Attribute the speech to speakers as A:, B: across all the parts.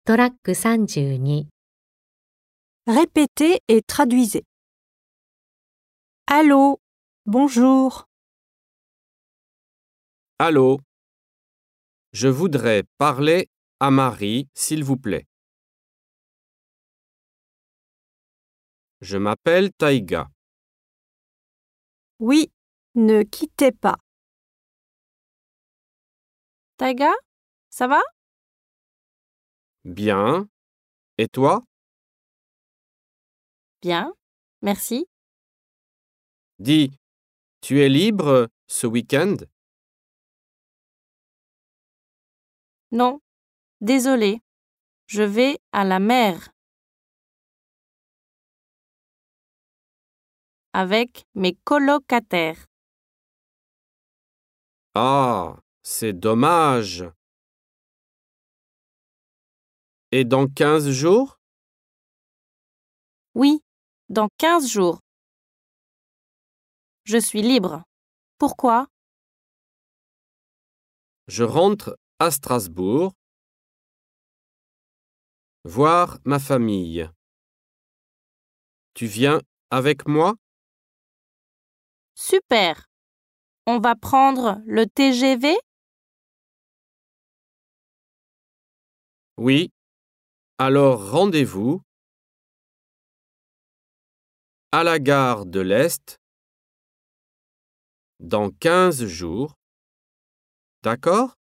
A: トラック32。
B: Répétez et traduisez. Allô, bonjour.
C: Allô? Je voudrais parler à Marie, s'il vous plaît. Je m'appelle Taïga.
B: Oui, ne quittez pas.
D: Taïga, ça va?
C: Bien. Et toi?
D: Bien, merci.
C: Dis, tu es libre ce week-end?
D: Non, désolé. Je vais à la mer. Avec mes colocataires.
C: Ah, c'est dommage. Et dans 15 jours?
D: Oui, dans 15 jours. Je suis libre. Pourquoi?
C: Je rentre à Strasbourg voir ma famille. Tu viens avec moi?
D: Super. On va prendre le TGV?
C: Oui. Alors rendez-vous à la gare de l'Est dans 15 jours. D'accord?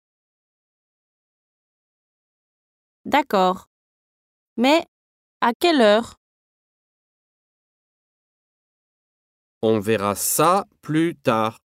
D: D'accord. Mais à quelle heure?
C: On verra ça plus tard.